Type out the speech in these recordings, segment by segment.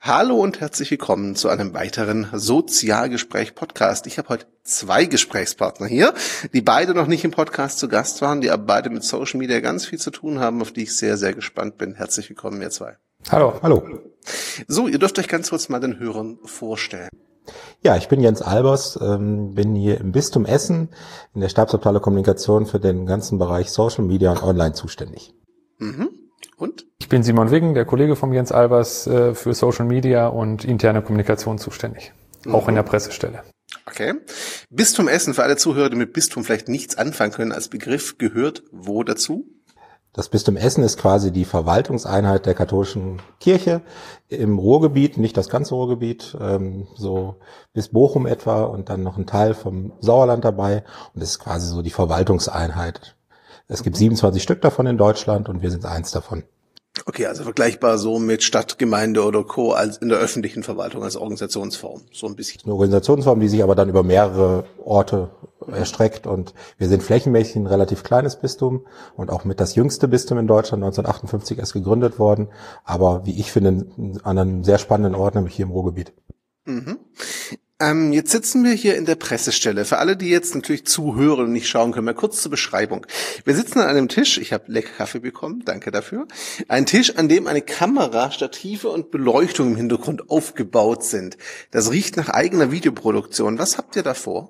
Hallo und herzlich willkommen zu einem weiteren Sozialgespräch-Podcast. Ich habe heute 2 Gesprächspartner hier, die beide noch nicht im Podcast zu Gast waren, die aber beide mit Social Media ganz viel zu tun haben, auf die ich sehr, sehr gespannt bin. Herzlich willkommen, ihr 2. Hallo. Hallo. So, ihr dürft euch ganz kurz mal den Hörern vorstellen. Ja, ich bin Jens Albers, bin hier im Bistum Essen in der Stabsabteilung Kommunikation für den ganzen Bereich Social Media und Online zuständig. Mhm. Und? Ich bin Simon Wiggen, der Kollege von Jens Albers, für Social Media und interne Kommunikation zuständig. Auch in der Pressestelle. Okay. Bistum Essen, für alle Zuhörer, die mit Bistum vielleicht nichts anfangen können, als Begriff gehört wo dazu? Das Bistum Essen ist quasi die Verwaltungseinheit der katholischen Kirche im Ruhrgebiet, nicht das ganze Ruhrgebiet, so bis Bochum etwa und dann noch ein Teil vom Sauerland dabei. Und das ist quasi so die Verwaltungseinheit. Es gibt 27 Stück davon in Deutschland und wir sind eins davon. Okay, also vergleichbar so mit Stadt, Gemeinde oder Co. als in der öffentlichen Verwaltung als Organisationsform, so ein bisschen. Eine Organisationsform, die sich aber dann über mehrere Orte erstreckt und wir sind flächenmäßig ein relativ kleines Bistum und auch mit das jüngste Bistum in Deutschland, 1958 erst gegründet worden, aber wie ich finde, an einem sehr spannenden Ort, nämlich hier im Ruhrgebiet. Mhm. Jetzt sitzen wir hier in der Pressestelle. Für alle, die jetzt natürlich zuhören und nicht schauen können, mal kurz zur Beschreibung. Wir sitzen an einem Tisch, ich habe lecker Kaffee bekommen, danke dafür. Ein Tisch, an dem eine Kamera, Stative und Beleuchtung im Hintergrund aufgebaut sind. Das riecht nach eigener Videoproduktion. Was habt ihr da vor?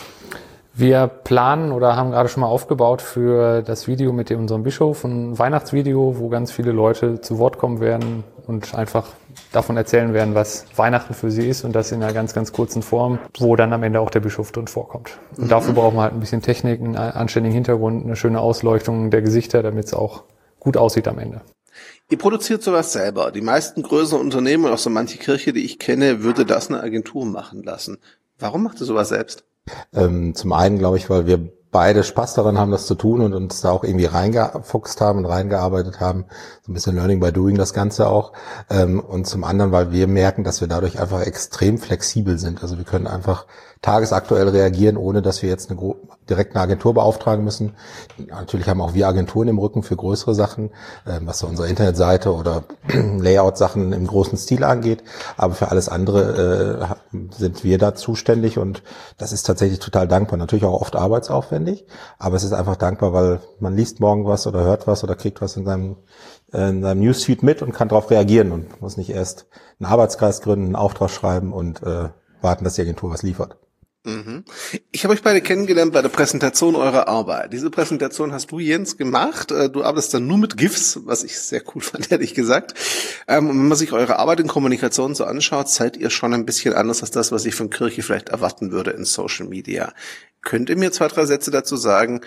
Wir planen oder haben gerade schon mal aufgebaut für das Video mit unserem Bischof, ein Weihnachtsvideo, wo ganz viele Leute zu Wort kommen werden und einfach davon erzählen werden, was Weihnachten für sie ist und das in einer ganz, ganz kurzen Form, wo dann am Ende auch der Bischof drin vorkommt. Und dafür brauchen wir halt ein bisschen Technik, einen anständigen Hintergrund, eine schöne Ausleuchtung der Gesichter, damit es auch gut aussieht am Ende. Ihr produziert sowas selber. Die meisten größeren Unternehmen und auch so manche Kirche, die ich kenne, würde das eine Agentur machen lassen. Warum macht ihr sowas selbst? Zum einen glaube ich, weil wir beide Spaß daran haben, das zu tun und uns da auch irgendwie reingefuchst haben und reingearbeitet haben. So ein bisschen Learning by Doing das Ganze auch. Und zum anderen, weil wir merken, dass wir dadurch einfach extrem flexibel sind. Also wir können einfach tagesaktuell reagieren, ohne dass wir jetzt direkt eine Agentur beauftragen müssen. Natürlich haben auch wir Agenturen im Rücken für größere Sachen, was so unsere Internetseite oder Layout-Sachen im großen Stil angeht. Aber für alles andere sind wir da zuständig und das ist tatsächlich total dankbar. Natürlich auch oft arbeitsaufwendig, aber es ist einfach dankbar, weil man liest morgen was oder hört was oder kriegt was in seinem Newsfeed mit und kann darauf reagieren und muss nicht erst einen Arbeitskreis gründen, einen Auftrag schreiben und warten, dass die Agentur was liefert. Mhm. Ich habe euch beide kennengelernt bei der Präsentation eurer Arbeit. Diese Präsentation hast du, Jens, gemacht. Du arbeitest dann nur mit GIFs, was ich sehr cool fand, ehrlich gesagt. Und wenn man sich eure Arbeit in Kommunikation so anschaut, seid ihr schon ein bisschen anders als das, was ich von Kirche vielleicht erwarten würde in Social Media. Könnt ihr mir 2, 3 Sätze dazu sagen,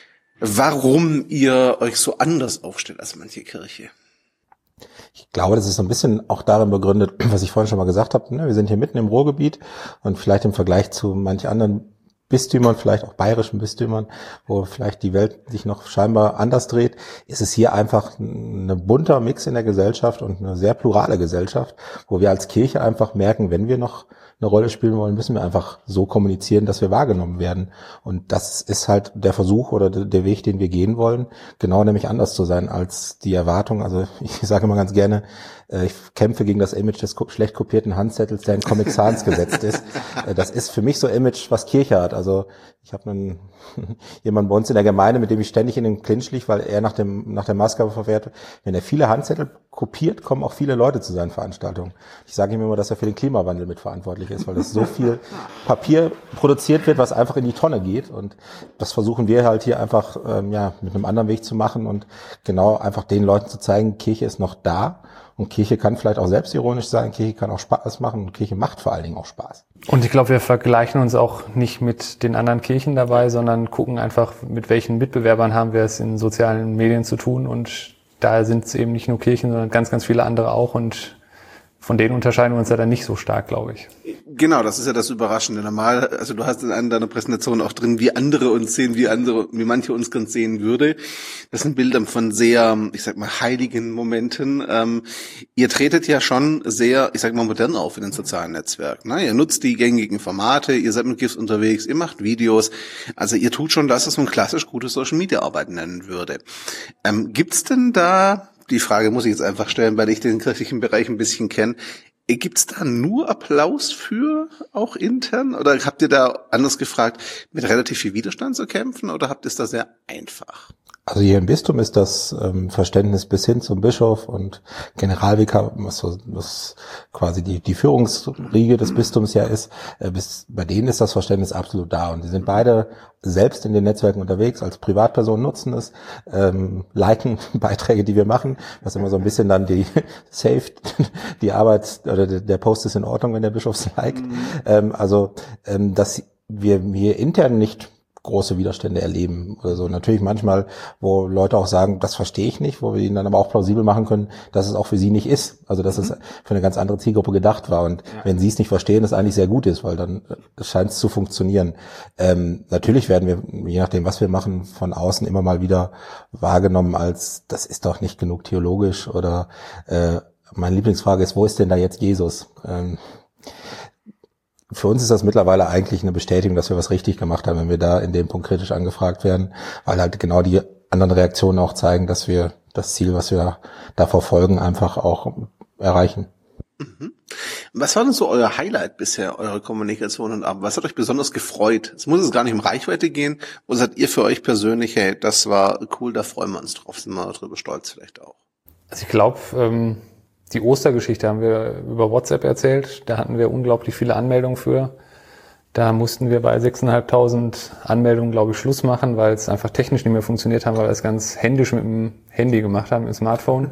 warum ihr euch so anders aufstellt als manche Kirche? Ich glaube, das ist so ein bisschen auch darin begründet, was ich vorhin schon mal gesagt habe. Wir sind hier mitten im Ruhrgebiet und vielleicht im Vergleich zu manch anderen Bistümern, vielleicht auch bayerischen Bistümern, wo vielleicht die Welt sich noch scheinbar anders dreht, ist es hier einfach ein bunter Mix in der Gesellschaft und eine sehr plurale Gesellschaft, wo wir als Kirche einfach merken, wenn wir noch eine Rolle spielen wollen, müssen wir einfach so kommunizieren, dass wir wahrgenommen werden. Und das ist halt der Versuch oder der Weg, den wir gehen wollen, genau nämlich anders zu sein als die Erwartung. Also ich sage immer ganz gerne, ich kämpfe gegen das Image des schlecht kopierten Handzettels, der in Comic Sans gesetzt ist. Das ist für mich so Image, was Kirche hat. Also ich habe jemanden bei uns in der Gemeinde, mit dem ich ständig in den Clinch liege, weil er nach der Maßgabe verwehrt. Wenn er viele Handzettel kopiert, kommen auch viele Leute zu seinen Veranstaltungen. Ich sage ihm immer, dass er für den Klimawandel mitverantwortlich ist, weil es so viel Papier produziert wird, was einfach in die Tonne geht. Und das versuchen wir halt hier einfach mit einem anderen Weg zu machen und genau einfach den Leuten zu zeigen, Kirche ist noch da. Und Kirche kann vielleicht auch selbstironisch sein, Kirche kann auch Spaß machen und Kirche macht vor allen Dingen auch Spaß. Und ich glaube, wir vergleichen uns auch nicht mit den anderen Kirchen dabei, sondern gucken einfach, mit welchen Mitbewerbern haben wir es in sozialen Medien zu tun. Und da sind es eben nicht nur Kirchen, sondern ganz, ganz viele andere auch. Und von denen unterscheiden wir uns ja dann nicht so stark, glaube ich. Genau, das ist ja das Überraschende. Normal, also du hast in einer deiner Präsentationen auch drin, wie andere uns sehen, wie manche uns ganz sehen würde. Das sind Bilder von sehr, ich sag mal, heiligen Momenten. Ihr tretet ja schon sehr, ich sag mal, modern auf in den sozialen Netzwerken. Ne? Ihr nutzt die gängigen Formate, ihr seid mit GIFs unterwegs, ihr macht Videos. Also ihr tut schon das, was man klassisch gute Social-Media-Arbeit nennen würde. Gibt's denn da, die Frage muss ich jetzt einfach stellen, weil ich den kirchlichen Bereich ein bisschen kenne, Gibt's da nur Applaus für, auch intern? Oder habt ihr da, anders gefragt, mit relativ viel Widerstand zu kämpfen oder habt ihr es da sehr einfach? Also hier im Bistum ist das Verständnis bis hin zum Bischof und Generalvikar, was quasi die Führungsriege des Bistums ja ist, bei denen ist das Verständnis absolut da. Und die sind beide selbst in den Netzwerken unterwegs, als Privatpersonen nutzen es, liken Beiträge, die wir machen, was immer so ein bisschen dann die die Arbeit oder der Post ist in Ordnung, wenn der Bischof es liked. Dass wir hier intern nicht große Widerstände erleben oder so. Natürlich manchmal, wo Leute auch sagen, das verstehe ich nicht, wo wir ihnen dann aber auch plausibel machen können, dass es auch für sie nicht ist. Also dass es für eine ganz andere Zielgruppe gedacht war. Und wenn sie es nicht verstehen, es eigentlich sehr gut ist, weil dann scheint es zu funktionieren. Natürlich werden wir, je nachdem, was wir machen, von außen immer mal wieder wahrgenommen als, das ist doch nicht genug theologisch oder meine Lieblingsfrage ist, wo ist denn da jetzt Jesus? Für uns ist das mittlerweile eigentlich eine Bestätigung, dass wir was richtig gemacht haben, wenn wir da in dem Punkt kritisch angefragt werden, weil halt genau die anderen Reaktionen auch zeigen, dass wir das Ziel, was wir da verfolgen, einfach auch erreichen. Was war denn so euer Highlight bisher, eure Kommunikation und Arbeit? Was hat euch besonders gefreut? Es muss gar nicht um Reichweite gehen. Wo seid ihr für euch persönlich, hey, das war cool, da freuen wir uns drauf, sind wir drüber stolz vielleicht auch? Also ich glaube, die Ostergeschichte haben wir über WhatsApp erzählt. Da hatten wir unglaublich viele Anmeldungen für. Da mussten wir bei 6.500 Anmeldungen, glaube ich, Schluss machen, weil es einfach technisch nicht mehr funktioniert haben, weil wir es ganz händisch mit dem Handy gemacht haben, mit dem Smartphone.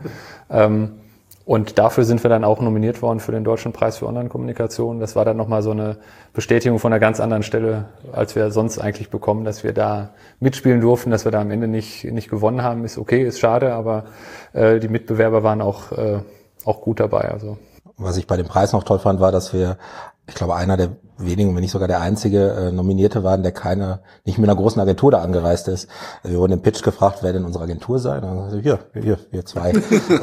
Und dafür sind wir dann auch nominiert worden für den Deutschen Preis für Online-Kommunikation. Das war dann nochmal so eine Bestätigung von einer ganz anderen Stelle, als wir sonst eigentlich bekommen, dass wir da mitspielen durften, dass wir da am Ende nicht gewonnen haben. Ist okay, ist schade, aber die Mitbewerber waren auch gut dabei. Also was ich bei dem Preis noch toll fand, war, dass wir, ich glaube, einer der wenigen, wenn nicht sogar der einzige Nominierte waren, der nicht mit einer großen Agentur da angereist ist. Wir wurden im Pitch gefragt, wer denn unsere Agentur sei. Und dann wir zwei.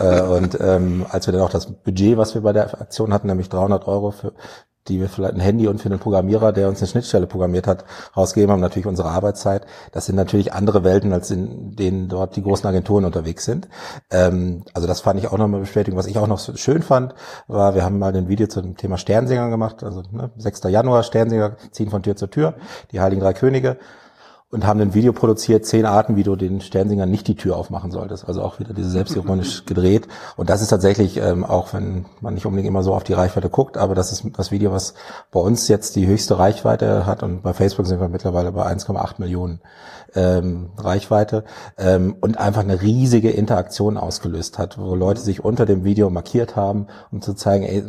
Als wir dann auch das Budget, was wir bei der Aktion hatten, nämlich 300 €, die wir vielleicht ein Handy und für den Programmierer, der uns eine Schnittstelle programmiert hat, rausgegeben haben, natürlich unsere Arbeitszeit. Das sind natürlich andere Welten, als in denen dort die großen Agenturen unterwegs sind. Also das fand ich auch nochmal Bestätigung. Was ich auch noch so schön fand, war, wir haben mal ein Video zum Thema Sternsinger gemacht, also 6. Januar, Sternsinger ziehen von Tür zu Tür, die Heiligen Drei Könige. Und haben ein Video produziert, 10 Arten, wie du den Sternsingern nicht die Tür aufmachen solltest. Also auch wieder diese selbstironisch gedreht. Und das ist tatsächlich, auch wenn man nicht unbedingt immer so auf die Reichweite guckt, aber das ist das Video, was bei uns jetzt die höchste Reichweite hat. Und bei Facebook sind wir mittlerweile bei 1,8 Millionen Reichweite. Und einfach eine riesige Interaktion ausgelöst hat, wo Leute sich unter dem Video markiert haben, um zu zeigen, ey,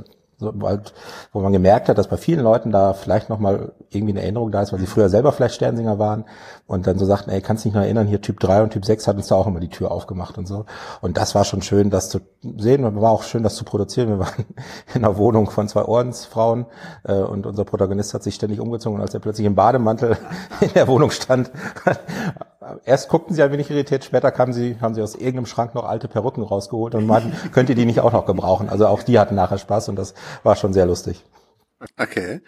wo man gemerkt hat, dass bei vielen Leuten da vielleicht nochmal irgendwie eine Erinnerung da ist, weil sie früher selber vielleicht Sternsinger waren und dann so sagten, ey, kannst dich noch erinnern, hier Typ 3 und Typ 6 hat uns da auch immer die Tür aufgemacht und so. Und das war schon schön, das zu sehen und war auch schön, das zu produzieren. Wir waren in einer Wohnung von 2 Ordensfrauen und unser Protagonist hat sich ständig umgezogen und als er plötzlich im Bademantel in der Wohnung stand, erst guckten sie ein wenig irritiert, später haben sie aus irgendeinem Schrank noch alte Perücken rausgeholt und meinten, könnt ihr die nicht auch noch gebrauchen? Also auch die hatten nachher Spaß und das war schon sehr lustig. Okay.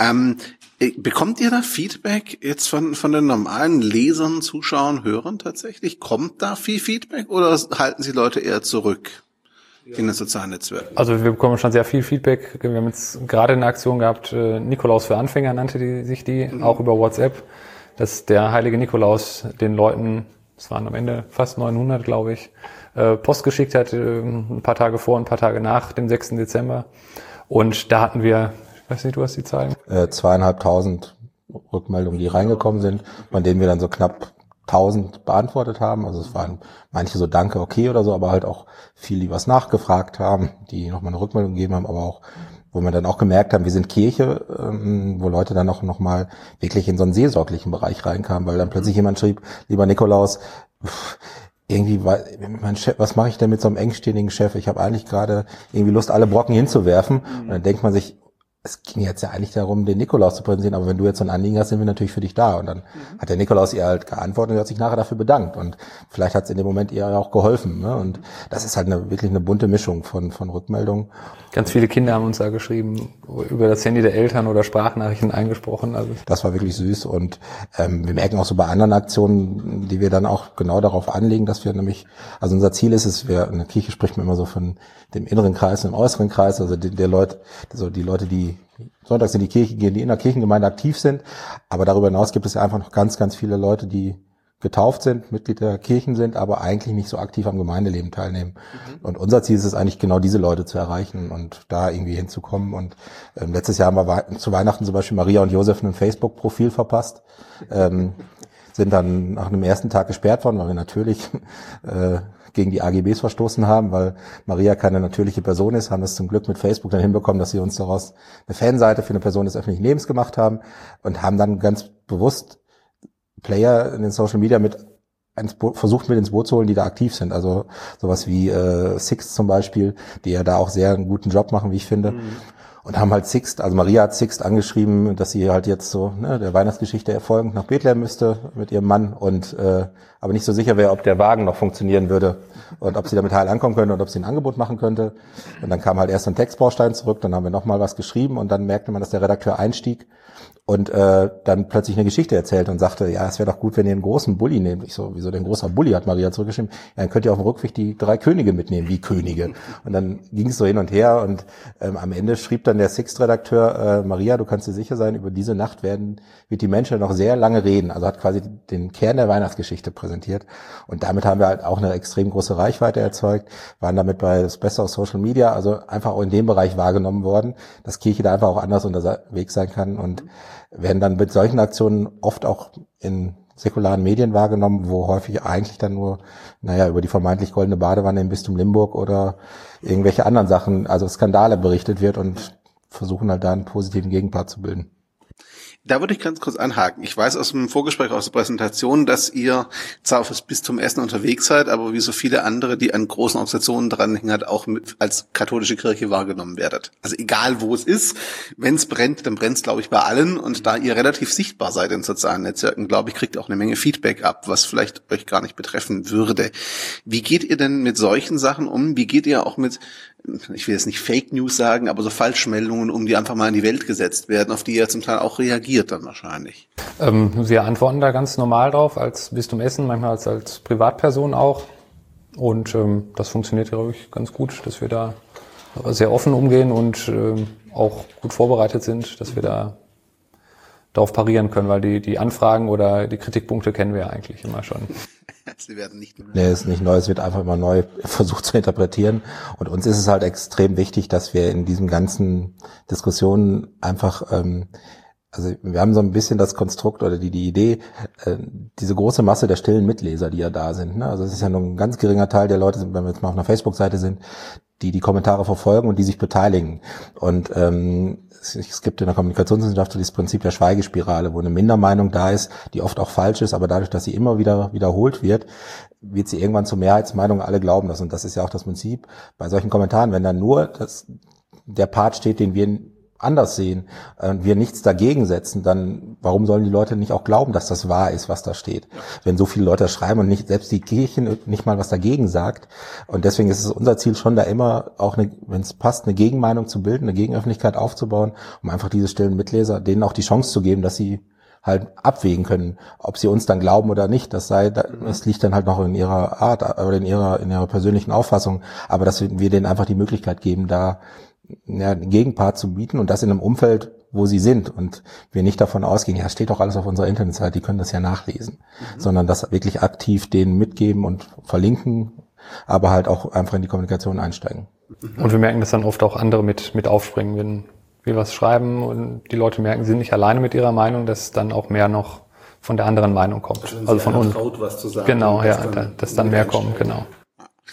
Bekommt ihr da Feedback jetzt von den normalen Lesern, Zuschauern, Hörern tatsächlich? Kommt da viel Feedback oder halten sie Leute eher zurück in den sozialen Netzwerken? Also wir bekommen schon sehr viel Feedback. Wir haben jetzt gerade eine Aktion gehabt, Nikolaus für Anfänger nannte sich die, auch über WhatsApp, dass der heilige Nikolaus den Leuten, es waren am Ende fast 900, glaube ich, Post geschickt hat, ein paar Tage vor, ein paar Tage nach dem 6. Dezember. Und da hatten wir, ich weiß nicht, du hast die Zahlen? 2.500 Rückmeldungen, die reingekommen sind, von denen wir dann so knapp 1.000 beantwortet haben. Also es waren manche so Danke, okay oder so, aber halt auch viele, die was nachgefragt haben, die nochmal eine Rückmeldung gegeben haben, aber auch wo wir dann auch gemerkt haben, wir sind Kirche, wo Leute dann auch noch mal wirklich in so einen seelsorglichen Bereich reinkamen, weil dann plötzlich jemand schrieb, lieber Nikolaus, irgendwie, mein Chef, was mache ich denn mit so einem engständigen Chef? Ich habe eigentlich gerade irgendwie Lust, alle Brocken hinzuwerfen. Und dann denkt man sich, es ging jetzt ja eigentlich darum, den Nikolaus zu präsentieren, aber wenn du jetzt so ein Anliegen hast, sind wir natürlich für dich da. Und dann hat der Nikolaus ihr halt geantwortet und hat sich nachher dafür bedankt. Und vielleicht hat es in dem Moment ihr auch geholfen. Ne? Und das ist halt wirklich eine bunte Mischung von Rückmeldungen. Ganz viele Kinder haben uns da geschrieben, über das Handy der Eltern oder Sprachnachrichten eingesprochen. Also das war wirklich süß. Und wir merken auch so bei anderen Aktionen, die wir dann auch genau darauf anlegen, dass wir nämlich, also unser Ziel ist es, in der Kirche spricht man immer so von dem inneren Kreis und dem äußeren Kreis, also die Leute, die sonntags in die Kirche gehen, die in der Kirchengemeinde aktiv sind. Aber darüber hinaus gibt es ja einfach noch ganz, ganz viele Leute, die getauft sind, Mitglied der Kirchen sind, aber eigentlich nicht so aktiv am Gemeindeleben teilnehmen. Und unser Ziel ist es eigentlich, genau diese Leute zu erreichen und da irgendwie hinzukommen. Und letztes Jahr haben wir zu Weihnachten zum Beispiel Maria und Josef ein Facebook-Profil verpasst. Sind dann nach einem ersten Tag gesperrt worden, weil wir natürlich gegen die AGBs verstoßen haben, weil Maria keine natürliche Person ist, haben es zum Glück mit Facebook dann hinbekommen, dass sie uns daraus eine Fanseite für eine Person des öffentlichen Lebens gemacht haben und haben dann ganz bewusst Player in den Social Media versucht mit ins Boot zu holen, die da aktiv sind. Also sowas wie Sixt zum Beispiel, die ja da auch sehr einen guten Job machen, wie ich finde. Und haben halt Sixt, also Maria hat Sixt angeschrieben, dass sie halt jetzt so der Weihnachtsgeschichte folgend nach Bethlehem müsste mit ihrem Mann und aber nicht so sicher wäre, ob der Wagen noch funktionieren würde und ob sie damit heil ankommen könnte und ob sie ein Angebot machen könnte. Und dann kam halt erst ein Textbaustein zurück, dann haben wir nochmal was geschrieben und dann merkte man, dass der Redakteur einstieg und dann plötzlich eine Geschichte erzählt und sagte, ja, es wäre doch gut, wenn ihr einen großen Bulli nehmt. Ich so, wieso denn großer Bulli, hat Maria zurückgeschrieben. Ja, dann könnt ihr auf dem Rückweg die 3 Könige mitnehmen, wie Könige. Und dann ging es so hin und her und am Ende schrieb dann der Sixt-Redakteur, Maria, du kannst dir sicher sein, über diese Nacht wird die Menschheit noch sehr lange reden. Also hat quasi den Kern der Weihnachtsgeschichte präsentiert. Und damit haben wir halt auch eine extrem große Reichweite erzeugt, waren damit bei das Beste aus Social Media, also einfach auch in dem Bereich wahrgenommen worden, dass Kirche da einfach auch anders unterwegs sein kann und werden dann mit solchen Aktionen oft auch in säkularen Medien wahrgenommen, wo häufig eigentlich dann nur, über die vermeintlich goldene Badewanne im Bistum Limburg oder irgendwelche anderen Sachen, also Skandale berichtet wird und versuchen halt da einen positiven Gegenpart zu bilden. Da würde ich ganz kurz anhaken. Ich weiß aus dem Vorgespräch, aus der Präsentation, dass ihr zwar auf das Bistum Essen unterwegs seid, aber wie so viele andere, die an großen Organisationen dranhängen, halt auch als katholische Kirche wahrgenommen werdet. Also egal, wo es ist, wenn es brennt, dann brennt es, glaube ich, bei allen. Und da ihr relativ sichtbar seid in sozialen Netzwerken, glaube ich, kriegt ihr auch eine Menge Feedback ab, was vielleicht euch gar nicht betreffen würde. Wie geht ihr denn mit solchen Sachen um? Wie geht ihr auch mit, ich will jetzt nicht Fake News sagen, aber so Falschmeldungen die einfach mal in die Welt gesetzt werden, auf die ihr zum Teil auch reagiert dann wahrscheinlich? Wir antworten da ganz normal drauf, als Bistum Essen, manchmal als Privatperson auch. Und das funktioniert, glaube ich, ganz gut, dass wir da sehr offen umgehen und auch gut vorbereitet sind, dass wir da darauf parieren können, weil die Anfragen oder die Kritikpunkte kennen wir ja eigentlich immer schon. Sie werden nicht neu. Nee, ist nicht neu, es wird einfach immer neu versucht zu interpretieren. Und uns ist es halt extrem wichtig, dass wir in diesen ganzen Diskussionen einfach, also wir haben so ein bisschen das Konstrukt oder die Idee, diese große Masse der stillen Mitleser, die ja da sind. Ne? Also es ist ja nur ein ganz geringer Teil der Leute, wenn wir jetzt mal auf einer Facebook-Seite sind, die Kommentare verfolgen und die sich beteiligen. Und es gibt in der Kommunikationswissenschaft so dieses Prinzip der Schweigespirale, wo eine Mindermeinung da ist, die oft auch falsch ist, aber dadurch, dass sie immer wieder wiederholt wird sie irgendwann zur Mehrheitsmeinung, alle glauben das. Und das ist ja auch das Prinzip bei solchen Kommentaren, wenn dann nur der Part steht, den wir anders sehen und wir nichts dagegen setzen, dann warum sollen die Leute nicht auch glauben, dass das wahr ist, was da steht? Ja. Wenn so viele Leute schreiben und nicht selbst die Kirche nicht mal was dagegen sagt. Und deswegen ist es unser Ziel schon da immer auch, wenn es passt, eine Gegenmeinung zu bilden, eine Gegenöffentlichkeit aufzubauen, um einfach diese stillen Mitleser, denen auch die Chance zu geben, dass sie halt abwägen können, ob sie uns dann glauben oder nicht. Das liegt dann halt noch in ihrer Art oder in ihrer persönlichen Auffassung. Aber dass wir denen einfach die Möglichkeit geben, da einen Gegenpart zu bieten und das in einem Umfeld, wo sie sind und wir nicht davon ausgehen, ja, steht doch alles auf unserer Internetseite, die können das ja nachlesen, sondern das wirklich aktiv denen mitgeben und verlinken, aber halt auch einfach in die Kommunikation einsteigen. Und wir merken, dass dann oft auch andere mit aufspringen, wenn wir was schreiben und die Leute merken, sie sind nicht alleine mit ihrer Meinung, dass dann auch mehr noch von der anderen Meinung kommt. Also von uns. Traut, was zu sagen, genau, ja, dass dann mehr kommt, genau.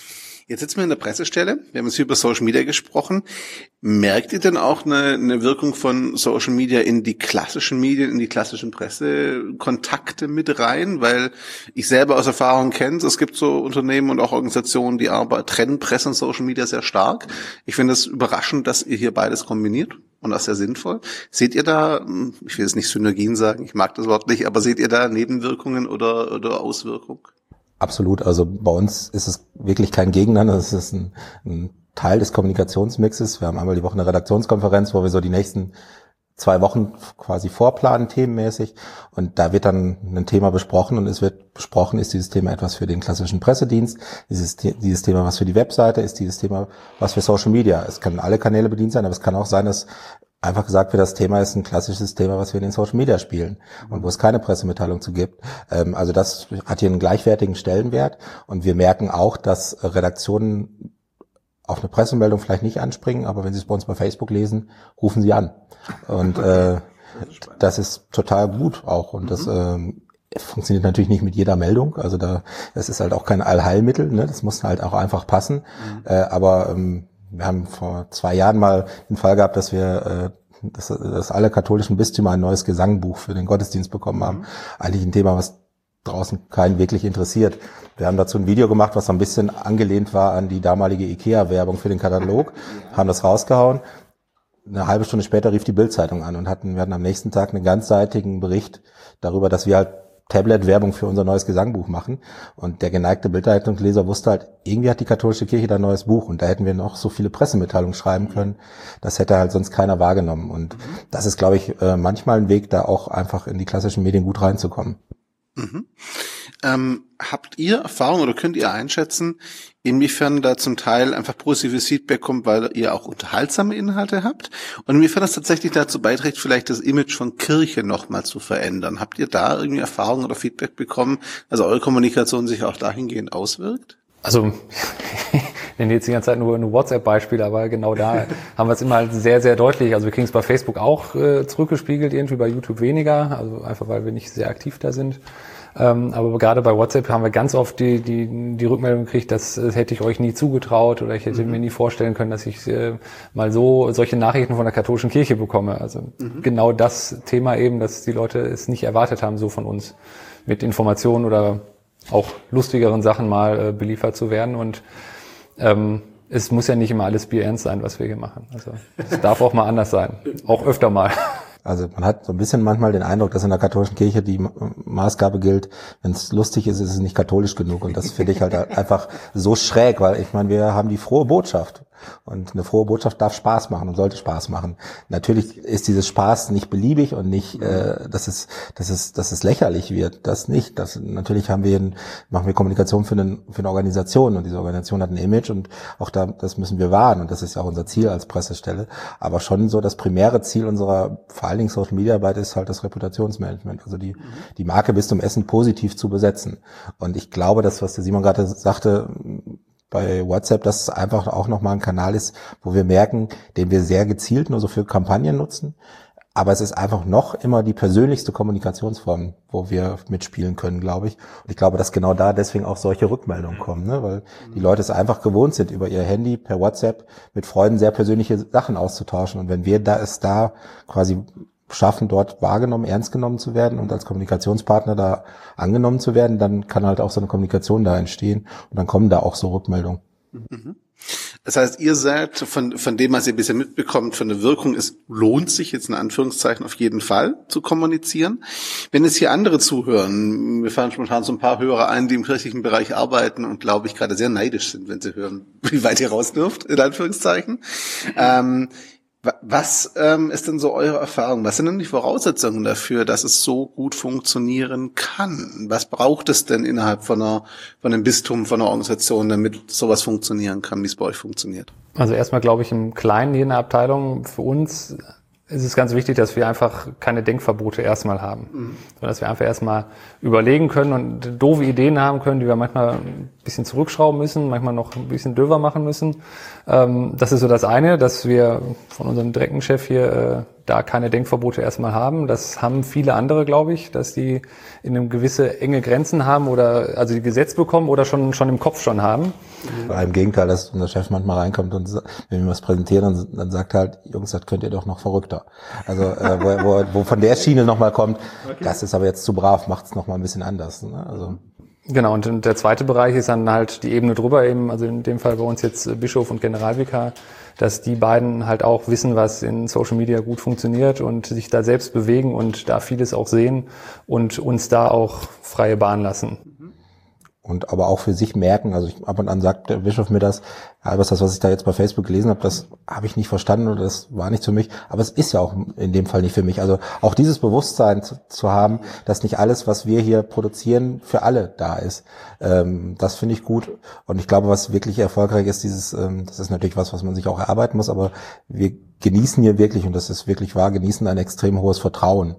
Jetzt sitzen wir in der Pressestelle. Wir haben jetzt über Social Media gesprochen. Merkt ihr denn auch eine Wirkung von Social Media in die klassischen Medien, in die klassischen Pressekontakte mit rein? Weil ich selber aus Erfahrung kenne, es gibt so Unternehmen und auch Organisationen, die trennen Presse und Social Media sehr stark. Ich finde es überraschend, dass ihr hier beides kombiniert und das sehr sinnvoll. Seht ihr da, ich will jetzt nicht Synergien sagen, ich mag das Wort nicht, aber seht ihr da Nebenwirkungen oder Auswirkungen? Absolut. Also bei uns ist es wirklich kein Gegeneinander. Es ist ein Teil des Kommunikationsmixes. Wir haben einmal die Woche eine Redaktionskonferenz, wo wir so die nächsten 2 Wochen quasi vorplanen, themenmäßig. Und da wird dann ein Thema besprochen und es wird besprochen, ist dieses Thema etwas für den klassischen Pressedienst? Ist dieses Thema was für die Webseite? Ist dieses Thema was für Social Media? Es können alle Kanäle bedient sein, aber es kann auch sein, dass einfach gesagt wird, das Thema ist ein klassisches Thema, was wir in den Social Media spielen und wo es keine Pressemitteilung zu gibt. Also das hat hier einen gleichwertigen Stellenwert und wir merken auch, dass Redaktionen auf eine Pressemeldung vielleicht nicht anspringen, aber wenn sie es bei uns bei Facebook lesen, rufen sie an. Und das ist total gut auch und das funktioniert natürlich nicht mit jeder Meldung. Also das ist halt auch kein Allheilmittel, ne? Das muss halt auch einfach passen. Aber wir haben vor 2 Jahren mal den Fall gehabt, dass dass alle katholischen Bistümer ein neues Gesangbuch für den Gottesdienst bekommen haben. Eigentlich ein Thema, was draußen keinen wirklich interessiert. Wir haben dazu ein Video gemacht, was so ein bisschen angelehnt war an die damalige IKEA-Werbung für den Katalog, haben das rausgehauen. Eine halbe Stunde später rief die Bild-Zeitung an und wir hatten am nächsten Tag einen ganzseitigen Bericht darüber, dass wir halt Tablet-Werbung für unser neues Gesangbuch machen. Und der geneigte Bild-Zeitungsleser wusste halt, irgendwie hat die katholische Kirche da ein neues Buch und da hätten wir noch so viele Pressemitteilungen schreiben können. Das hätte halt sonst keiner wahrgenommen. Und das ist, glaube ich, manchmal ein Weg, da auch einfach in die klassischen Medien gut reinzukommen. Habt ihr Erfahrung oder könnt ihr einschätzen, inwiefern da zum Teil einfach positives Feedback kommt, weil ihr auch unterhaltsame Inhalte habt und inwiefern das tatsächlich dazu beiträgt, vielleicht das Image von Kirche nochmal zu verändern? Habt ihr da irgendwie Erfahrung oder Feedback bekommen, also eure Kommunikation sich auch dahingehend auswirkt? Also, ich nenne jetzt die ganze Zeit nur ein WhatsApp-Beispiel, aber genau da haben wir es immer halt sehr, sehr deutlich. Also wir kriegen es bei Facebook auch zurückgespiegelt, irgendwie bei YouTube weniger, also einfach weil wir nicht sehr aktiv da sind. Aber gerade bei WhatsApp haben wir ganz oft die Rückmeldung gekriegt, das hätte ich euch nie zugetraut oder ich hätte mir nie vorstellen können, dass ich mal solche Nachrichten von der katholischen Kirche bekomme. Also genau das Thema eben, dass die Leute es nicht erwartet haben, so von uns mit Informationen oder auch lustigeren Sachen mal beliefert zu werden. Und es muss ja nicht immer alles bierernst sein, was wir hier machen. Also es darf auch mal anders sein, auch öfter mal. Also man hat so ein bisschen manchmal den Eindruck, dass in der katholischen Kirche die Maßgabe gilt, wenn es lustig ist, ist es nicht katholisch genug. Und das finde ich halt einfach so schräg, weil ich meine, wir haben die frohe Botschaft. Und eine frohe Botschaft darf Spaß machen und sollte Spaß machen. Natürlich ist dieses Spaß nicht beliebig und nicht, dass es lächerlich wird. Das nicht. Natürlich machen wir Kommunikation für eine Organisation und diese Organisation hat ein Image und auch das müssen wir wahren und das ist ja auch unser Ziel als Pressestelle. Aber schon so das primäre Ziel unserer vor allen Dingen Social Media Arbeit ist halt das Reputationsmanagement, also die Marke Bistum Essen positiv zu besetzen. Und ich glaube, das, was der Simon gerade sagte, bei WhatsApp, dass es einfach auch nochmal ein Kanal ist, wo wir merken, den wir sehr gezielt nur so für Kampagnen nutzen. Aber es ist einfach noch immer die persönlichste Kommunikationsform, wo wir mitspielen können, glaube ich. Und ich glaube, dass genau da deswegen auch solche Rückmeldungen kommen, ne? Weil die Leute es einfach gewohnt sind, über ihr Handy per WhatsApp mit Freunden sehr persönliche Sachen auszutauschen. Und wenn wir da quasi schaffen, dort wahrgenommen, ernst genommen zu werden und als Kommunikationspartner da angenommen zu werden, dann kann halt auch so eine Kommunikation da entstehen und dann kommen da auch so Rückmeldungen. Das heißt, ihr seid von dem, was ihr bisher mitbekommt, von der Wirkung, es lohnt sich jetzt in Anführungszeichen auf jeden Fall zu kommunizieren. Wenn jetzt hier andere zuhören, mir fallen spontan so ein paar Hörer ein, die im kirchlichen Bereich arbeiten und glaube ich gerade sehr neidisch sind, wenn sie hören, wie weit ihr raus dürft, in Anführungszeichen. Was ist denn so eure Erfahrung? Was sind denn die Voraussetzungen dafür, dass es so gut funktionieren kann? Was braucht es denn innerhalb von einem Bistum, von einer Organisation, damit sowas funktionieren kann, wie es bei euch funktioniert? Also erstmal glaube ich im Kleinen hier in der Abteilung für uns ist es ganz wichtig, dass wir einfach keine Denkverbote erstmal haben. Sondern dass wir einfach erstmal überlegen können und doofe Ideen haben können, die wir manchmal ein bisschen zurückschrauben müssen, manchmal noch ein bisschen döver machen müssen. Das ist so das eine, dass wir von unserem direkten Chef hier da keine Denkverbote erstmal haben. Das haben viele andere, glaube ich, dass die in einem gewisse enge Grenzen haben oder also die Gesetz bekommen oder schon im Kopf schon haben. Im Gegenteil, dass unser Chef manchmal reinkommt und wenn wir was präsentieren, dann sagt halt, Jungs, das könnt ihr doch noch verrückter. Also wo von der Schiene nochmal kommt, okay, das ist aber jetzt zu brav, macht's nochmal ein bisschen anders. Ne? Also genau, und der zweite Bereich ist dann halt die Ebene drüber eben, also in dem Fall bei uns jetzt Bischof und Generalvikar, dass die beiden halt auch wissen, was in Social Media gut funktioniert und sich da selbst bewegen und da vieles auch sehen und uns da auch freie Bahn lassen. Und aber auch für sich merken, also ab und an sagt der Bischof mir das, ja, was ich da jetzt bei Facebook gelesen habe, das habe ich nicht verstanden oder das war nicht für mich, aber es ist ja auch in dem Fall nicht für mich. Also auch dieses Bewusstsein zu haben, dass nicht alles, was wir hier produzieren, für alle da ist, das finde ich gut. Und ich glaube, was wirklich erfolgreich ist, das ist natürlich was man sich auch erarbeiten muss, aber wir genießen hier wirklich, und das ist wirklich wahr, genießen ein extrem hohes Vertrauen.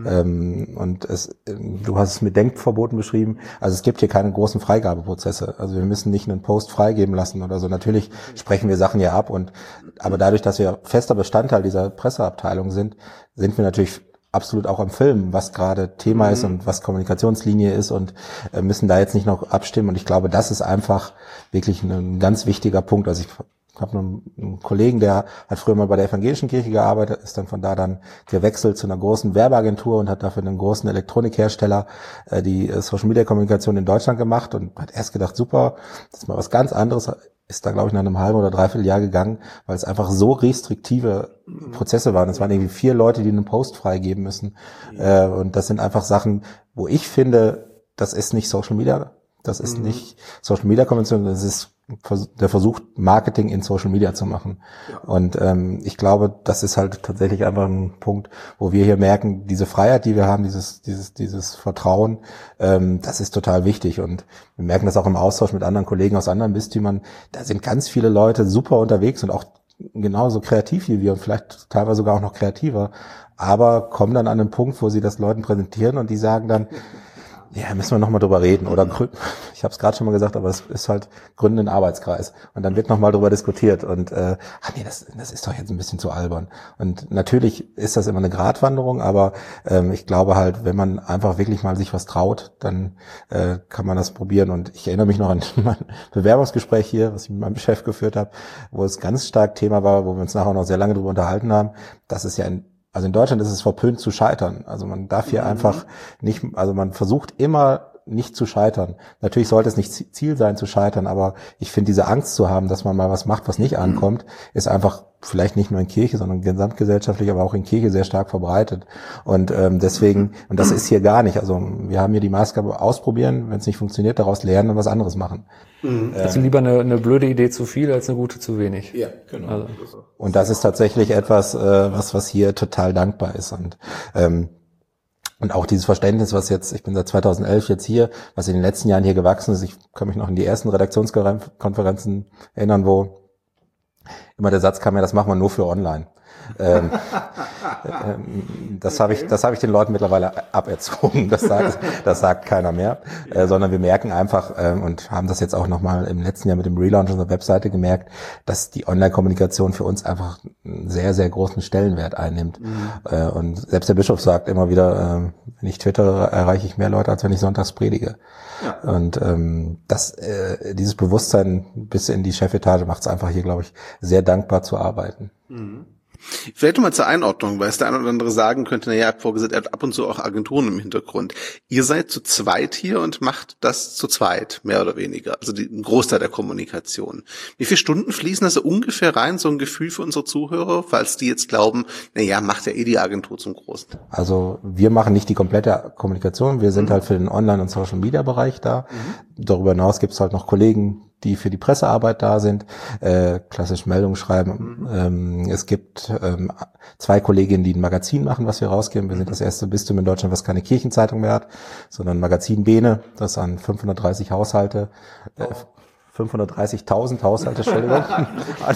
Und du hast es mit Denkverboten beschrieben, also es gibt hier keine großen Freigabeprozesse. Also wir müssen nicht einen Post freigeben lassen oder so. Natürlich sprechen wir Sachen ja ab, aber dadurch, dass wir fester Bestandteil dieser Presseabteilung sind wir natürlich absolut auch am Filmen, was gerade Thema ist und was Kommunikationslinie ist und müssen da jetzt nicht noch abstimmen. Und ich glaube, das ist einfach wirklich ein ganz wichtiger Punkt. Also ich habe einen Kollegen, der hat früher mal bei der Evangelischen Kirche gearbeitet, ist dann von da dann gewechselt zu einer großen Werbeagentur und hat dafür einen großen Elektronikhersteller die Social-Media-Kommunikation in Deutschland gemacht und hat erst gedacht, super, das ist mal was ganz anderes, ist da, glaube ich, nach einem halben oder dreiviertel Jahr gegangen, weil es einfach so restriktive Prozesse waren. Es waren irgendwie 4 Leute, die einen Post freigeben müssen. Und das sind einfach Sachen, wo ich finde, das ist nicht Social Media, das ist nicht Social Media Konvention, das ist der Versuch, Marketing in Social Media zu machen. Ja. Und ich glaube, das ist halt tatsächlich einfach ein Punkt, wo wir hier merken, diese Freiheit, die wir haben, dieses Vertrauen, das ist total wichtig. Und wir merken das auch im Austausch mit anderen Kollegen aus anderen Bistümern. Da sind ganz viele Leute super unterwegs und auch genauso kreativ wie wir und vielleicht teilweise sogar auch noch kreativer, aber kommen dann an einen Punkt, wo sie das Leuten präsentieren und die sagen dann, ja, müssen wir nochmal drüber reden. Oder ich habe es gerade schon mal gesagt, aber es ist halt gründen einen Arbeitskreis. Und dann wird nochmal drüber diskutiert. Und nee, das ist doch jetzt ein bisschen zu albern. Und natürlich ist das immer eine Gratwanderung, aber ich glaube halt, wenn man einfach wirklich mal sich was traut, dann kann man das probieren. Und ich erinnere mich noch an mein Bewerbungsgespräch hier, was ich mit meinem Chef geführt habe, wo es ganz stark Thema war, wo wir uns nachher noch sehr lange drüber unterhalten haben. Das ist ja also in Deutschland ist es verpönt zu scheitern. Also man darf hier einfach nicht, also man versucht immer nicht zu scheitern. Natürlich sollte es nicht Ziel sein zu scheitern, aber ich finde diese Angst zu haben, dass man mal was macht, was nicht ankommt, ist einfach vielleicht nicht nur in Kirche, sondern gesamtgesellschaftlich, aber auch in Kirche sehr stark verbreitet. Und deswegen, und das ist hier gar nicht. Also wir haben hier die Maßgabe ausprobieren, wenn es nicht funktioniert, daraus lernen und was anderes machen. Also lieber eine blöde Idee zu viel als eine gute zu wenig. Ja, genau. Also. Und das ist tatsächlich etwas, was hier total dankbar ist. Und auch dieses Verständnis, ich bin seit 2011 jetzt hier, was in den letzten Jahren hier gewachsen ist. Ich kann mich noch an die ersten Redaktionskonferenzen erinnern, wo immer der Satz kam, ja, das machen wir nur für online. Das habe ich den Leuten mittlerweile aberzogen. Das sagt keiner mehr, sondern wir merken einfach und haben das jetzt auch nochmal im letzten Jahr mit dem Relaunch unserer Webseite gemerkt, dass die Online-Kommunikation für uns einfach einen sehr, sehr großen Stellenwert einnimmt. Und selbst der Bischof sagt immer wieder, wenn ich twittere, erreiche ich mehr Leute, als wenn ich sonntags predige. Ja. Und dieses Bewusstsein bis in die Chefetage macht es einfach hier, glaube ich, sehr dankbar zu arbeiten. Vielleicht nochmal zur Einordnung, weil es der eine oder andere sagen könnte, naja, vorgesagt, er hat ab und zu auch Agenturen im Hintergrund. Ihr seid zu zweit hier und macht das zu zweit, mehr oder weniger. Also ein Großteil der Kommunikation. Wie viele Stunden fließen da so ungefähr rein, so ein Gefühl für unsere Zuhörer, falls die jetzt glauben, naja, macht ja eh die Agentur zum Großen? Also wir machen nicht die komplette Kommunikation, wir sind halt für den Online- und Social-Media-Bereich da. Darüber hinaus gibt es halt noch Kollegen, die für die Pressearbeit da sind, klassisch Meldungen schreiben. Es gibt 2 Kolleginnen, die ein Magazin machen, was wir rausgeben. Wir sind das erste Bistum in Deutschland, was keine Kirchenzeitung mehr hat, sondern Magazin Bene, das an 530 Haushalte, 530.000 Haushalte, Entschuldigung, an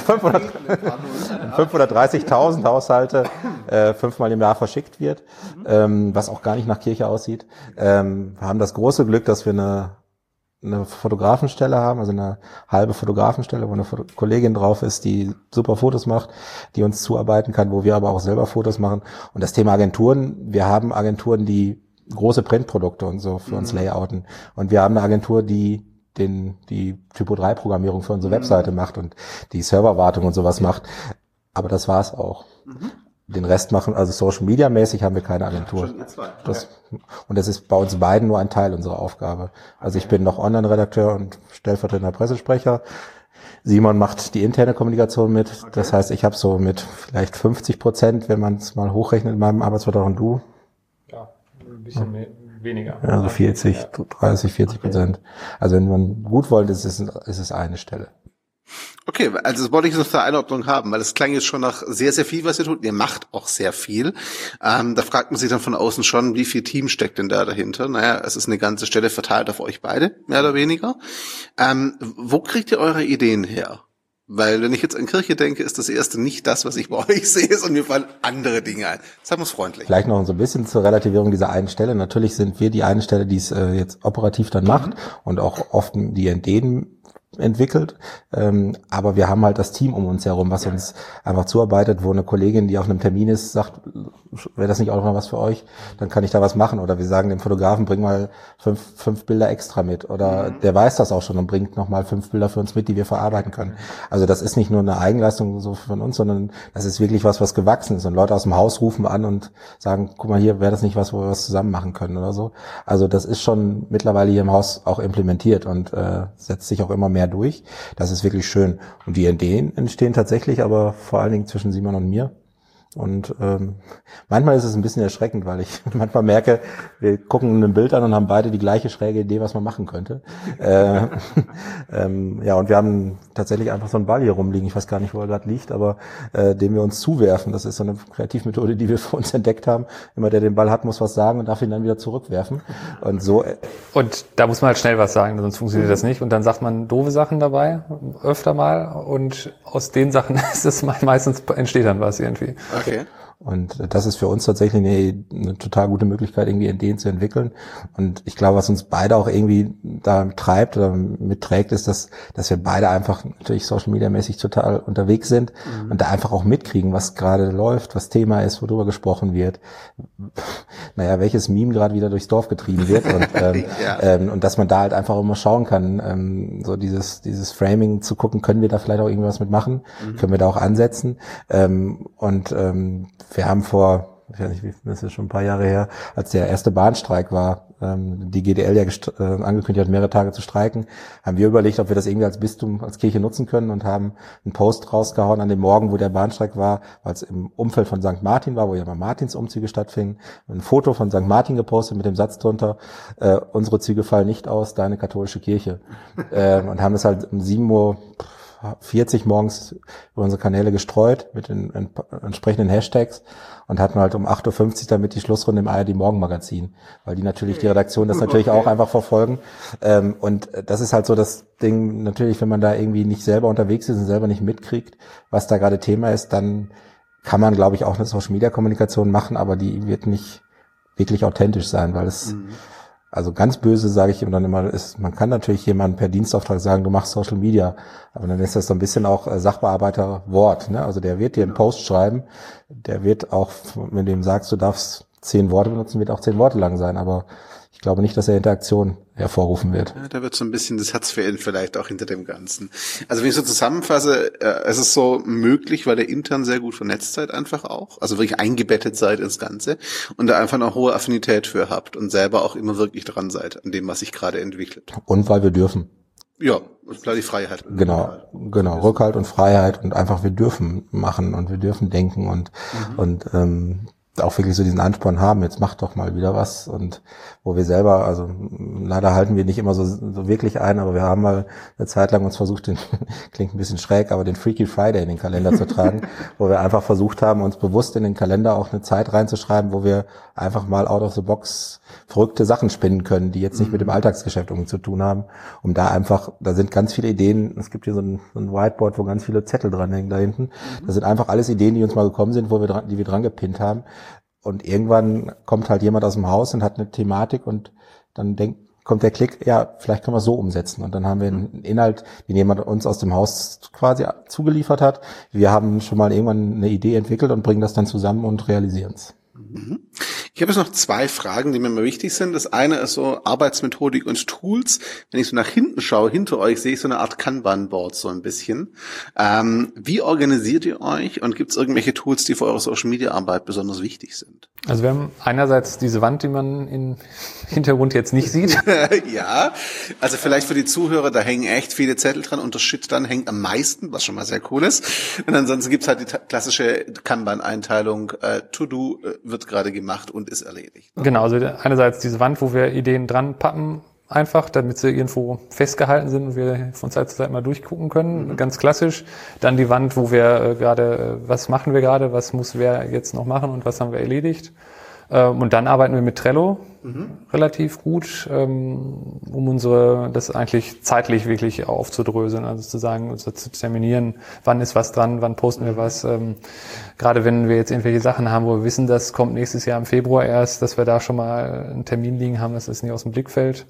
530.000 Haushalte 5-mal im Jahr verschickt wird, was auch gar nicht nach Kirche aussieht. Wir haben das große Glück, dass wir eine eine Fotografenstelle haben, also eine halbe Fotografenstelle, wo eine Kollegin drauf ist, die super Fotos macht, die uns zuarbeiten kann, wo wir aber auch selber Fotos machen. Und das Thema Agenturen, wir haben Agenturen, die große Printprodukte und so für uns layouten. Und wir haben eine Agentur, die Typo-3-Programmierung für unsere Webseite macht und die Serverwartung und sowas macht. Aber das war's auch. Den Rest machen, also Social Media mäßig haben wir keine Agentur. Und das ist bei uns beiden nur ein Teil unserer Aufgabe. Also ich bin noch Online-Redakteur und stellvertretender Pressesprecher. Simon macht die interne Kommunikation mit. Okay. Das heißt, ich habe so mit vielleicht 50%, wenn man es mal hochrechnet in meinem Arbeitsvertrag, und du? Ja, ein bisschen weniger. Ja, also 30-40%. Also wenn man gut wollt, ist es eine Stelle. Okay, also das wollte ich so zur Einordnung haben, weil es klang jetzt schon nach sehr, sehr viel, was ihr tut. Ihr macht auch sehr viel. Da fragt man sich dann von außen schon, wie viel Team steckt denn da dahinter? Naja, es ist eine ganze Stelle verteilt auf euch beide, mehr oder weniger. Wo kriegt ihr eure Ideen her? Weil wenn ich jetzt an Kirche denke, ist das erste nicht das, was ich bei euch sehe, sondern mir fallen andere Dinge ein. Sagen wir es freundlich. Vielleicht noch so ein bisschen zur Relativierung dieser einen Stelle. Natürlich sind wir die eine Stelle, die es jetzt operativ dann macht und auch oft die Ideen entwickelt, aber wir haben halt das Team um uns herum, was uns einfach zuarbeitet, wo eine Kollegin, die auf einem Termin ist, sagt, wäre das nicht auch noch was für euch, dann kann ich da was machen, oder wir sagen dem Fotografen, bring mal fünf Bilder extra mit, oder der weiß das auch schon und bringt nochmal 5 Bilder für uns mit, die wir verarbeiten können. Also das ist nicht nur eine Eigenleistung so von uns, sondern das ist wirklich was gewachsen ist, und Leute aus dem Haus rufen an und sagen, guck mal hier, wäre das nicht was, wo wir was zusammen machen können oder so. Also das ist schon mittlerweile hier im Haus auch implementiert und setzt sich auch immer mehr durch. Das ist wirklich schön. Und die Ideen entstehen tatsächlich, aber vor allen Dingen zwischen Simon und mir. Und manchmal ist es ein bisschen erschreckend, weil ich manchmal merke, wir gucken ein Bild an und haben beide die gleiche schräge Idee, was man machen könnte. Ja, und wir haben tatsächlich einfach so einen Ball hier rumliegen. Ich weiß gar nicht, wo er gerade liegt, aber den wir uns zuwerfen. Das ist so eine Kreativmethode, die wir für uns entdeckt haben. Immer der den Ball hat, muss was sagen und darf ihn dann wieder zurückwerfen. Und so. Und da muss man halt schnell was sagen, sonst funktioniert das nicht. Und dann sagt man doofe Sachen dabei, öfter mal. Und aus den Sachen ist es meistens entsteht dann was irgendwie. Okay. Und das ist für uns tatsächlich eine total gute Möglichkeit, irgendwie Ideen zu entwickeln. Und ich glaube, was uns beide auch irgendwie da treibt oder mitträgt, ist, dass wir beide einfach natürlich Social Media mäßig total unterwegs sind und da einfach auch mitkriegen, was gerade läuft, was Thema ist, worüber gesprochen wird. Naja, welches Meme gerade wieder durchs Dorf getrieben wird. Und, und dass man da halt einfach immer schauen kann, so dieses Framing zu gucken, können wir da vielleicht auch irgendwas mitmachen? Können wir da auch ansetzen? Wir haben ich weiß nicht, das ist schon ein paar Jahre her, als der erste Bahnstreik war, die GDL ja angekündigt hat, mehrere Tage zu streiken, haben wir überlegt, ob wir das irgendwie als Bistum, als Kirche nutzen können, und haben einen Post rausgehauen an dem Morgen, wo der Bahnstreik war, weil es im Umfeld von St. Martin war, wo ja mal Martinsumzüge stattfinden, ein Foto von St. Martin gepostet mit dem Satz drunter, unsere Züge fallen nicht aus, deine katholische Kirche. Und haben es halt um 7:40 morgens über unsere Kanäle gestreut mit den entsprechenden Hashtags und hatten halt um 8:50 Uhr damit die Schlussrunde im ARD Morgenmagazin, weil die natürlich, die Redaktion das natürlich auch einfach verfolgen. Und das ist halt so das Ding, natürlich, wenn man da irgendwie nicht selber unterwegs ist und selber nicht mitkriegt, was da gerade Thema ist, dann kann man, glaube ich, auch eine Social-Media-Kommunikation machen, aber die wird nicht wirklich authentisch sein, weil es also ganz böse sage ich ihm dann immer, man kann natürlich jemandem per Dienstauftrag sagen, du machst Social Media, aber dann ist das so ein bisschen auch Sachbearbeiterwort, ne? Also der wird dir einen Post schreiben, der wird auch, wenn du ihm sagst, du darfst 10 Worte benutzen, wird auch 10 Worte lang sein, aber ich glaube nicht, dass er Interaktion hervorrufen wird. Ja, da wird so ein bisschen das Herz fehlen vielleicht auch hinter dem Ganzen. Also wenn ich so zusammenfasse, es ist so möglich, weil ihr intern sehr gut vernetzt seid einfach auch, also wirklich eingebettet seid ins Ganze und da einfach eine hohe Affinität für habt und selber auch immer wirklich dran seid an dem, was sich gerade entwickelt. Und weil wir dürfen. Ja, klar, die Freiheit. Genau, Rückhalt und Freiheit und einfach wir dürfen machen und wir dürfen denken und auch wirklich so diesen Ansporn haben, jetzt macht doch mal wieder was, und wo wir selber, also leider halten wir nicht immer so wirklich ein, aber wir haben mal eine Zeit lang uns versucht, klingt ein bisschen schräg, aber den Freaky Friday in den Kalender zu tragen, wo wir einfach versucht haben, uns bewusst in den Kalender auch eine Zeit reinzuschreiben, wo wir einfach mal out of the box verrückte Sachen spinnen können, die jetzt nicht mit dem Alltagsgeschäft irgendwie zu tun haben, um da sind ganz viele Ideen, es gibt hier so ein Whiteboard, wo ganz viele Zettel dran hängen da hinten, das sind einfach alles Ideen, die uns mal gekommen sind, die wir dran gepinnt haben. Und irgendwann kommt halt jemand aus dem Haus und hat eine Thematik und dann kommt der Klick, ja, vielleicht können wir es so umsetzen. Und dann haben wir einen Inhalt, den jemand uns aus dem Haus quasi zugeliefert hat. Wir haben schon mal irgendwann eine Idee entwickelt und bringen das dann zusammen und realisieren es. Ich habe jetzt noch 2 Fragen, die mir immer wichtig sind. Das eine ist so Arbeitsmethodik und Tools. Wenn ich so nach hinten schaue, hinter euch sehe ich so eine Art Kanban-Board so ein bisschen. Wie organisiert ihr euch und gibt es irgendwelche Tools, die für eure Social-Media-Arbeit besonders wichtig sind? Also wir haben einerseits diese Wand, die man im Hintergrund jetzt nicht sieht. Ja, also vielleicht für die Zuhörer, da hängen echt viele Zettel dran und das Shit dran hängt am meisten, was schon mal sehr cool ist. Und ansonsten gibt's halt die klassische Kanban-Einteilung, To-Do wird gerade gemacht und ist erledigt. Genau, also einerseits diese Wand, wo wir Ideen dran pappen, einfach, damit sie irgendwo festgehalten sind und wir von Zeit zu Zeit mal durchgucken können, ganz klassisch. Dann die Wand, wo wir was machen wir gerade, was muss wer jetzt noch machen und was haben wir erledigt. Und dann arbeiten wir mit Trello relativ gut, um das eigentlich zeitlich wirklich aufzudröseln, also zu sagen, also zu terminieren, wann ist was dran, wann posten wir was. Gerade wenn wir jetzt irgendwelche Sachen haben, wo wir wissen, das kommt nächstes Jahr im Februar erst, dass wir da schon mal einen Termin liegen haben, dass das nicht aus dem Blick fällt.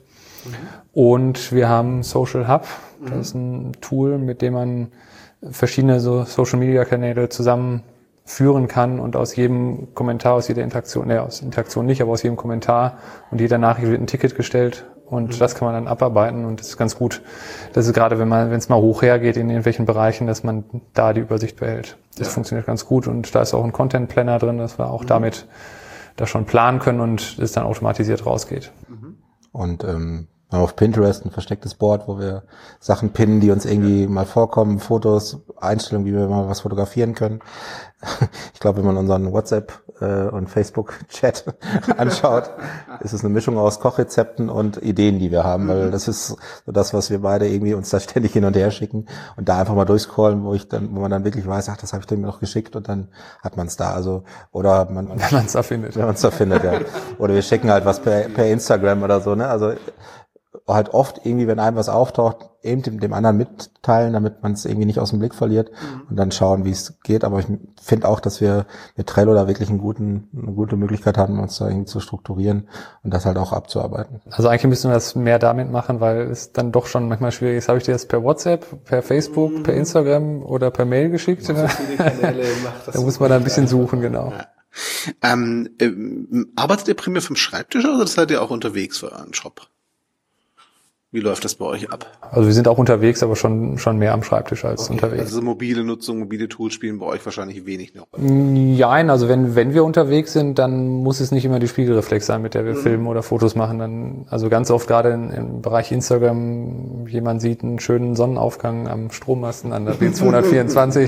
Und wir haben Social Hub, das ist ein Tool, mit dem man verschiedene so Social Media Kanäle zusammenführen kann und aus jedem Kommentar, aus jeder Interaktion, aus Interaktion nicht, aber aus jedem Kommentar und jeder Nachricht wird ein Ticket gestellt und das kann man dann abarbeiten und das ist ganz gut. Das ist gerade, wenn es mal hoch hergeht in irgendwelchen Bereichen, dass man da die Übersicht behält. Das funktioniert ganz gut und da ist auch ein Content Planner drin, dass wir auch damit da schon planen können und es dann automatisiert rausgeht. Und wir haben auf Pinterest ein verstecktes Board, wo wir Sachen pinnen, die uns irgendwie mal vorkommen, Fotos, Einstellungen, wie wir mal was fotografieren können. Ich glaube, wenn man unseren WhatsApp und Facebook-Chat anschaut, ist es eine Mischung aus Kochrezepten und Ideen, die wir haben, weil das ist so das, was wir beide irgendwie uns da ständig hin und her schicken und da einfach mal durchscrollen, wo man dann wirklich weiß, ach, das habe ich dem noch geschickt und dann hat man es da. Also oder wenn man es da findet, ja. Oder wir schicken halt was per Instagram oder so, ne? Also halt oft irgendwie, wenn einem was auftaucht, eben dem anderen mitteilen, damit man es irgendwie nicht aus dem Blick verliert und dann schauen, wie es geht. Aber ich finde auch, dass wir mit Trello da wirklich eine gute Möglichkeit haben, uns da irgendwie zu strukturieren und das halt auch abzuarbeiten. Also eigentlich müssen wir das mehr damit machen, weil es dann doch schon manchmal schwierig ist. Habe ich dir das per WhatsApp, per Facebook, per Instagram oder per Mail geschickt? So viele Kanäle macht das. Da muss man da ein bisschen suchen, genau. Ja. Arbeitet ihr primär vom Schreibtisch oder seid ihr auch unterwegs für euren Shop? Wie läuft das bei euch ab? Also wir sind auch unterwegs, aber schon mehr am Schreibtisch als unterwegs. Also mobile Nutzung, mobile Tools spielen bei euch wahrscheinlich wenig noch. Nein, also wenn wir unterwegs sind, dann muss es nicht immer die Spiegelreflex sein, mit der wir filmen oder Fotos machen. Dann, also ganz oft gerade im Bereich Instagram, jemand sieht einen schönen Sonnenaufgang am Strommasten an der B224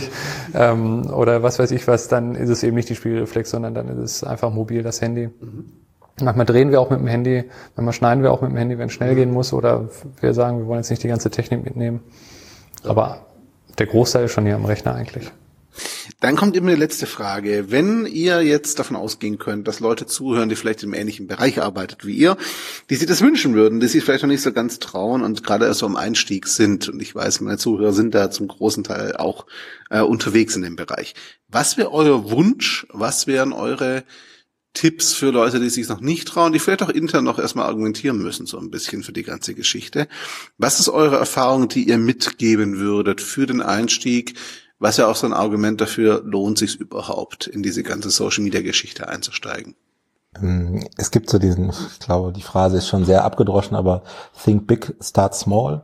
oder was weiß ich was, dann ist es eben nicht die Spiegelreflex, sondern dann ist es einfach mobil das Handy. Manchmal drehen wir auch mit dem Handy, manchmal schneiden wir auch mit dem Handy, wenn es schnell gehen muss oder wir sagen, wir wollen jetzt nicht die ganze Technik mitnehmen. Aber der Großteil ist schon hier am Rechner eigentlich. Dann kommt immer die letzte Frage. Wenn ihr jetzt davon ausgehen könnt, dass Leute zuhören, die vielleicht im ähnlichen Bereich arbeitet wie ihr, die sich das wünschen würden, die sich vielleicht noch nicht so ganz trauen und gerade erst so am Einstieg sind, und ich weiß, meine Zuhörer sind da zum großen Teil auch unterwegs in dem Bereich. Was wäre euer Wunsch? Was wären eure Tipps für Leute, die sich noch nicht trauen, die vielleicht auch intern noch erstmal argumentieren müssen, so ein bisschen für die ganze Geschichte? Was ist eure Erfahrung, die ihr mitgeben würdet für den Einstieg? Was ja auch so ein Argument dafür, lohnt sich überhaupt, in diese ganze Social-Media-Geschichte einzusteigen? Es gibt so ich glaube, die Phrase ist schon sehr abgedroschen, aber think big, start small.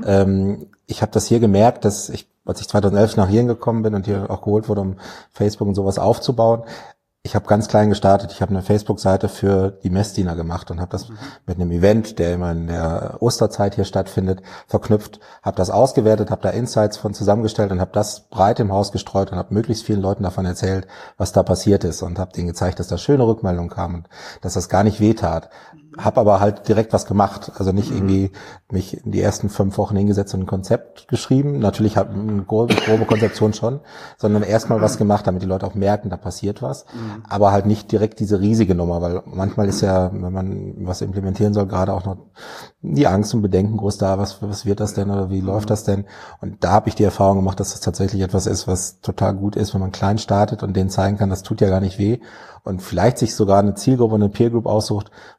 Ich habe das hier gemerkt, als ich 2011 nach Hierhin gekommen bin und hier auch geholt wurde, um Facebook und sowas aufzubauen. Ich habe ganz klein gestartet. Ich habe eine Facebook-Seite für die Messdiener gemacht und habe das mit einem Event, der immer in der Osterzeit hier stattfindet, verknüpft, habe das ausgewertet, habe da Insights von zusammengestellt und habe das breit im Haus gestreut und habe möglichst vielen Leuten davon erzählt, was da passiert ist und habe denen gezeigt, dass da schöne Rückmeldungen kamen und dass das gar nicht wehtat. Habe aber halt direkt was gemacht, also nicht irgendwie mich in die ersten 5 Wochen hingesetzt und ein Konzept geschrieben. Natürlich hat eine grobe Konzeption schon, sondern erstmal was gemacht, damit die Leute auch merken, da passiert was. Aber halt nicht direkt diese riesige Nummer, weil manchmal ist ja, wenn man was implementieren soll, gerade auch noch die Angst und Bedenken groß da, was wird das denn oder wie läuft das denn? Und da habe ich die Erfahrung gemacht, dass das tatsächlich etwas ist, was total gut ist, wenn man klein startet und denen zeigen kann, das tut ja gar nicht weh. Und vielleicht sich sogar eine Zielgruppe, eine Peer Group aussucht, wo die Leute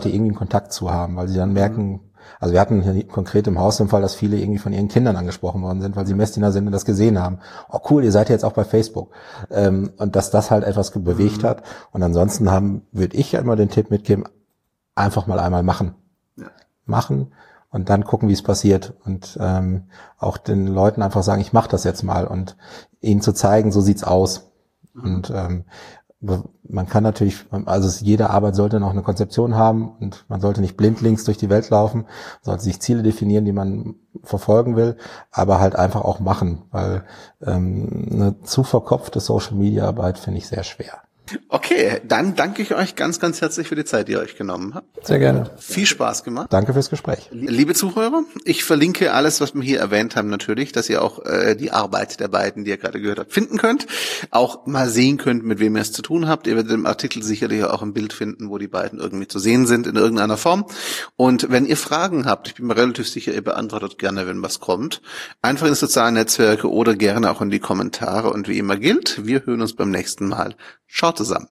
Leute irgendwie einen Kontakt zu haben, weil sie dann merken, also wir hatten hier konkret im Haus den Fall, dass viele irgendwie von ihren Kindern angesprochen worden sind, weil sie Messdiener sind und das gesehen haben. Oh cool, ihr seid ja jetzt auch bei Facebook. Und dass das halt etwas bewegt hat. Und ansonsten würde ich ja immer den Tipp mitgeben, einfach mal einmal machen. Ja. Machen und dann gucken, wie es passiert. Und auch den Leuten einfach sagen, ich mache das jetzt mal und ihnen zu zeigen, so sieht's aus. Und man kann natürlich, also jede Arbeit sollte noch eine Konzeption haben und man sollte nicht blindlings durch die Welt laufen, sollte sich Ziele definieren, die man verfolgen will, aber halt einfach auch machen, weil eine zu verkopfte Social-Media-Arbeit finde ich sehr schwer. Okay, dann danke ich euch ganz, ganz herzlich für die Zeit, die ihr euch genommen habt. Sehr gerne. Viel Spaß gemacht. Danke fürs Gespräch. Liebe Zuhörer, ich verlinke alles, was wir hier erwähnt haben, natürlich, dass ihr auch die Arbeit der beiden, die ihr gerade gehört habt, finden könnt. Auch mal sehen könnt, mit wem ihr es zu tun habt. Ihr werdet im Artikel sicherlich auch ein Bild finden, wo die beiden irgendwie zu sehen sind in irgendeiner Form. Und wenn ihr Fragen habt, ich bin mir relativ sicher, ihr beantwortet gerne, wenn was kommt, einfach in die sozialen Netzwerke oder gerne auch in die Kommentare. Und wie immer gilt, wir hören uns beim nächsten Mal. Ciao zusammen.